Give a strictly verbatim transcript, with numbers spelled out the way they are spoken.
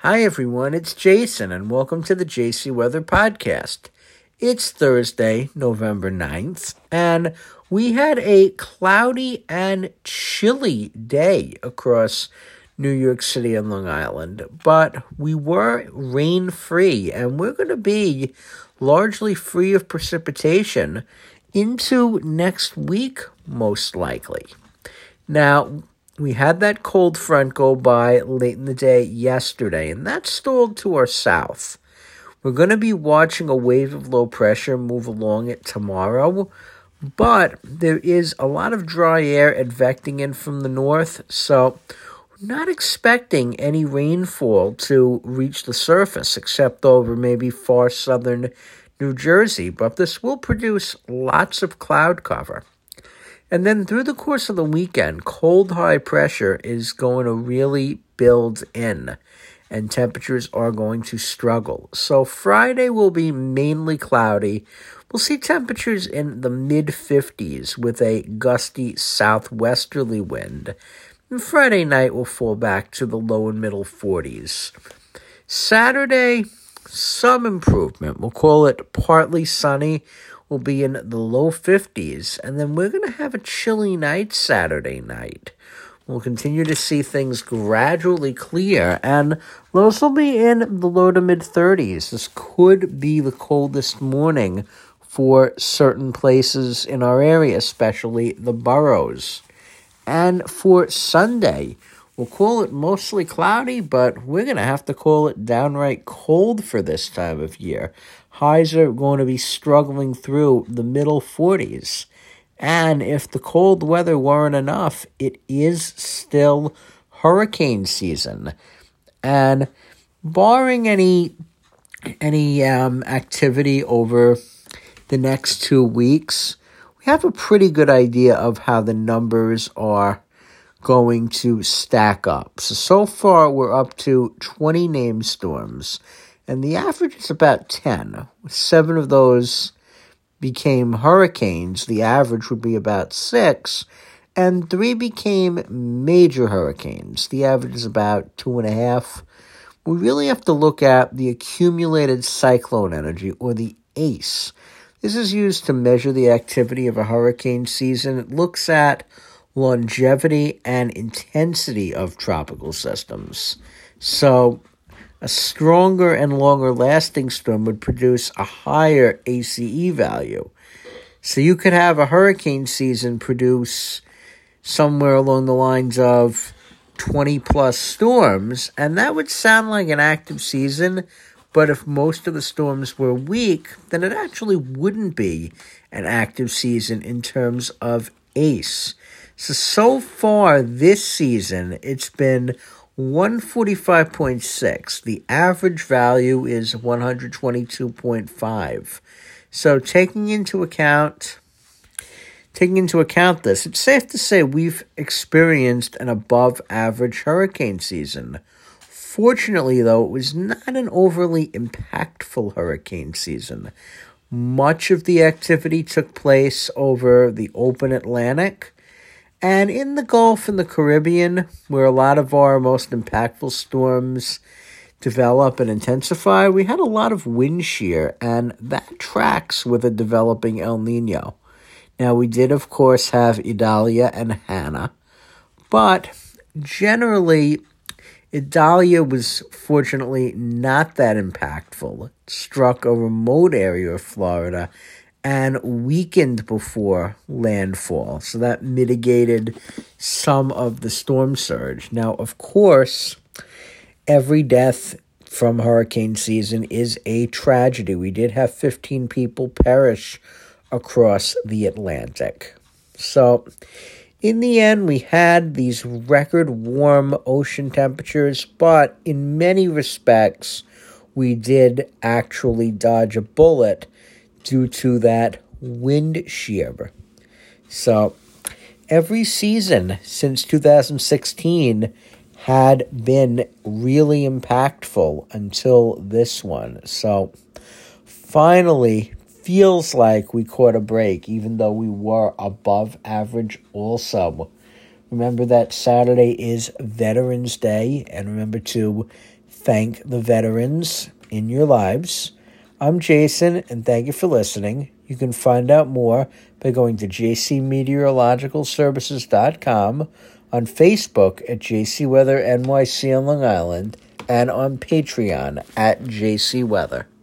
Hi everyone, it's Jason and welcome to the J C Weather Podcast. It's Thursday, November ninth, and we had a cloudy and chilly day across New York City and Long Island, but we were rain-free and we're going to be largely free of precipitation into next week, most likely. Now, we had that cold front go by late in the day yesterday, and that stalled to our south. We're going to be watching a wave of low pressure move along it tomorrow, but there is a lot of dry air advecting in from the north, so we're not expecting any rainfall to reach the surface, except over maybe far southern New Jersey, but this will produce lots of cloud cover. And then through the course of the weekend, cold high pressure is going to really build in, and temperatures are going to struggle. So Friday will be mainly cloudy. We'll see temperatures in the mid-fifties with a gusty southwesterly wind. And Friday night will fall back to the low and middle forties. Saturday, some improvement. We'll call it partly sunny. Will be in the low fifties, and then we're going to have a chilly night Saturday night. We'll continue to see things gradually clear, and lows will be in the low to mid-thirties. This could be the coldest morning for certain places in our area, especially the boroughs. And for Sunday, we'll call it mostly cloudy, but we're going to have to call it downright cold for this time of year. Highs are going to be struggling through the middle forties. And if the cold weather weren't enough, it is still hurricane season. And barring any any um, activity over the next two weeks, we have a pretty good idea of how the numbers are going to stack up. So, so far we're up to twenty named storms. And the average is about ten. Seven of those became hurricanes. The average would be about six. And three became major hurricanes. The average is about two and a half. We really have to look at the accumulated cyclone energy, or the A C E. This is used to measure the activity of a hurricane season. It looks at longevity and intensity of tropical systems. So a stronger and longer-lasting storm would produce a higher A C E value. So you could have a hurricane season produce somewhere along the lines of twenty-plus storms, and that would sound like an active season, but if most of the storms were weak, then it actually wouldn't be an active season in terms of A C E. So, so far this season, it's been one forty-five point six. The average value is one twenty-two point five. So taking into account taking into account this, it's safe to say we've experienced an above average hurricane season. Fortunately, though, it was not an overly impactful hurricane season. Much of the activity took place over the open Atlantic, and in the Gulf and the Caribbean, where a lot of our most impactful storms develop and intensify, we had a lot of wind shear, and that tracks with a developing El Nino. Now, we did, of course, have Idalia and Hannah, but generally, Idalia was fortunately not that impactful. It struck a remote area of Florida and weakened before landfall. So that mitigated some of the storm surge. Now, of course, every death from hurricane season is a tragedy. We did have fifteen people perish across the Atlantic. So, in the end, we had these record warm ocean temperatures, but in many respects, we did actually dodge a bullet due to that wind shear. So every season since two thousand sixteen had been really impactful until this one. So finally, feels like we caught a break, even though we were above average also. Remember that Saturday is Veterans Day, and remember to thank the veterans in your lives. I'm Jason, and thank you for listening. You can find out more by going to j c meteorological services dot com, on Facebook at J C Weather N Y C on Long Island, and on Patreon at J C Weather.